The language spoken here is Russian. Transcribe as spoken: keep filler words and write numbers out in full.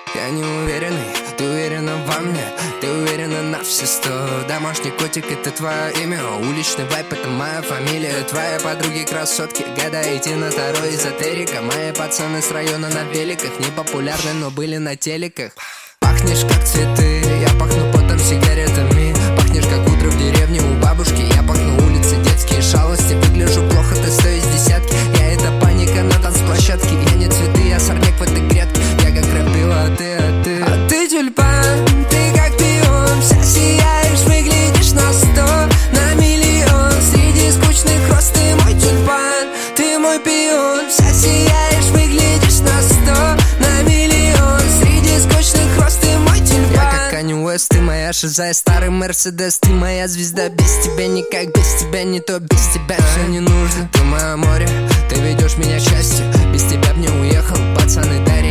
Я не уверенный, ты уверена во мне, ты уверена на все сто. Домашний котик — это твое имя, уличный вайп — это моя фамилия. Твои подруги красотки, гадаете на таро эзотерика. Мои пацаны с района на великах, не популярны, но были на телеках. Пахнешь как цветы, я пахну потом сигаретами. Пахнешь как утро в деревне у бабушки, я пахну улицы, детские шалости. Выгляжу плохо, ты сто из десятки, я это паника на танцплощадке. Я не цветы, я сорняк в этой грядке. Я как крапива, а ты, а ты А ты тюльпан, ты как пион. Вся сияешь, выглядишь на сто, на миллион. Среди скучных роз ты мой тюльпан, ты мой пион. Вся сияешь, выглядишь на сто, на миллион. Среди скучных роз ты мой тюльпан. Я как Канье Уэст, ты моя шиза, я старый Мерседес. Ты моя звезда, без тебя никак, без тебя не то, без тебя все не нужно. Ты мое море, ты ведешь меня к счастью. Без тебя б не уехал, пацаны, дари